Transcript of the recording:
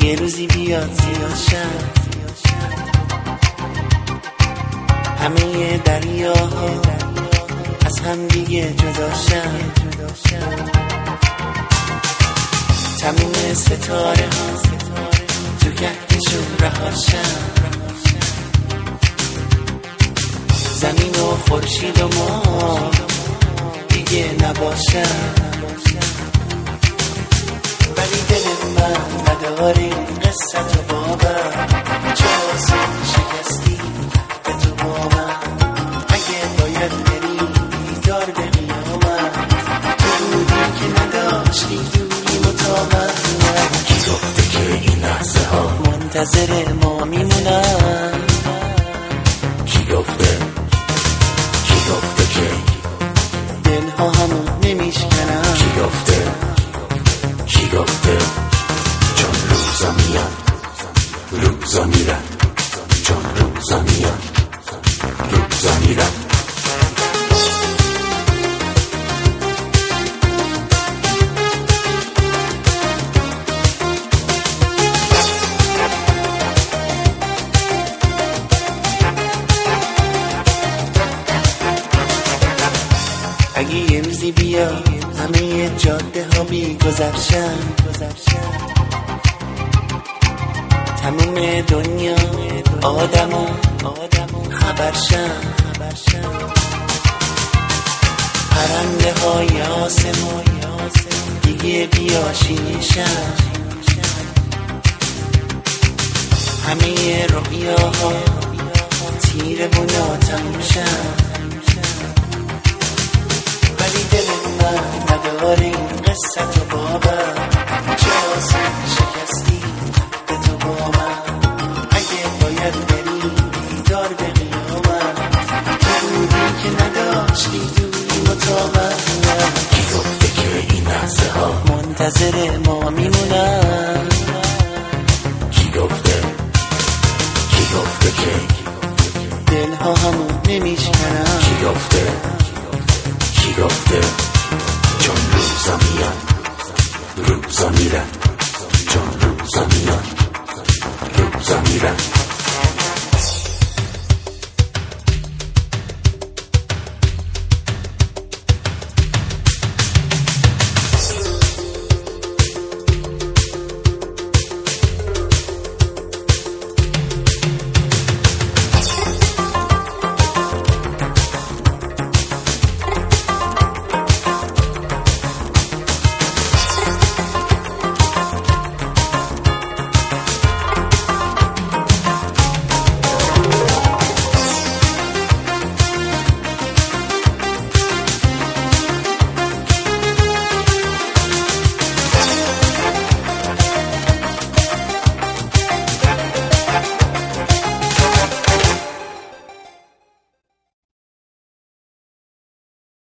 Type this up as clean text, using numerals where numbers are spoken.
یه روزی بیاد سیاشم، همه دریاها از هم دیگه جداشم، تموم ستاره ها تو کهکشون رهاشم، زمین و خورشید و ما دیگه نباشم. ولی دل من نداره این قصت و باور، چه آسون شکستی به تو با من. اگه باید بری بیدار به قیامت، تو بودی که نداشتی دوری مطابق. کی گفته که این لحظه ها منتظر ما میمونن؟ کی گفته که دلها همون نمیشکنن؟ کی گفته چون روزا میاد روزا میرن، چون روزا میاد روزا میرن. اگه یه روزی بیا همه جاده ها بی گذرشن، تموم دنیا آدم و خبرشن، پرنده های آسمون دیگه بیاشیشن، همه رویاها تیره و ناتموشن. ولی دل من نداره این قصت و باور، چه آسون شکستی به تو با من. اگه باید بری بیدار به قیامت، تو بودی که نداشتی دوری مطابق. کی گفته که این لحظه ها منتظر ما میمونن؟ کی گفته که دلها همون نمیشکنن؟ کی گفته